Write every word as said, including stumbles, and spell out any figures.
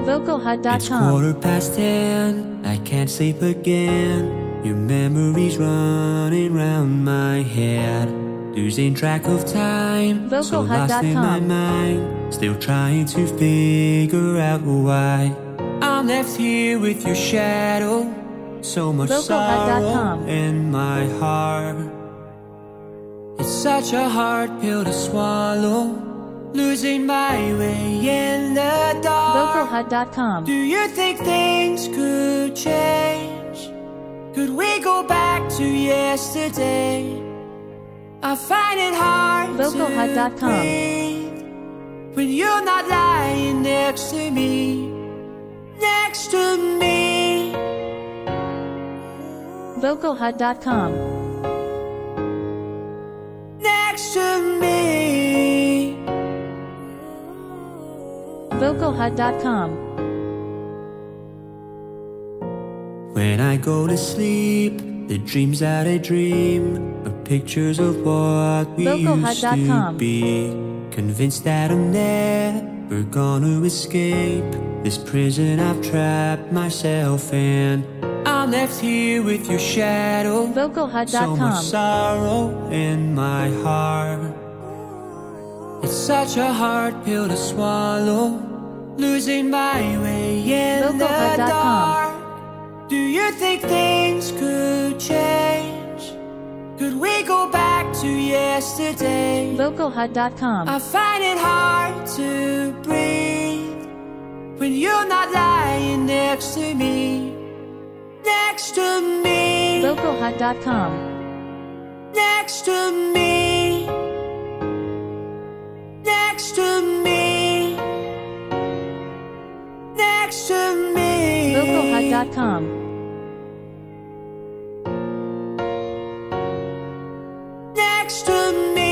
Vocalhut dot It's com. quarter past ten, I can't sleep again. Your memories running round my head, losing track of time, so Vocalhut lost dot in my com. mind, still trying to figure out why I'm left here with your shadow. So much Vocalhut dot sorrow com. in my heart. It's such a hard pill to swallow, losing my way in the dark. Vocalhut dot com. Do you think things could change? Could we go back to yesterday? I find it hard Vocalhut dot to com. breathe when you're not lying next to me, next to me. Vocalhut dot com. Next to me. Vocalhut dot com. When I go to sleep, the dreams that I dream are pictures of what we Vocalhut used dot to com. be. Convinced that I'm never gonna escape this prison I've trapped myself in. I'm left here with your shadow. Vocalhut So dot much com. sorrow in my heart. It's such a hard pill to swallow, losing my way in the Vocalhut dot com. dark. Do you think things could change? Could we go back to yesterday? Vocalhut dot com. I find it hard to breathe when you're not lying next to me, next to me. Vocalhut dot com. Next to me. Next to me. Next to me. Vocalhut dot com. Next to me.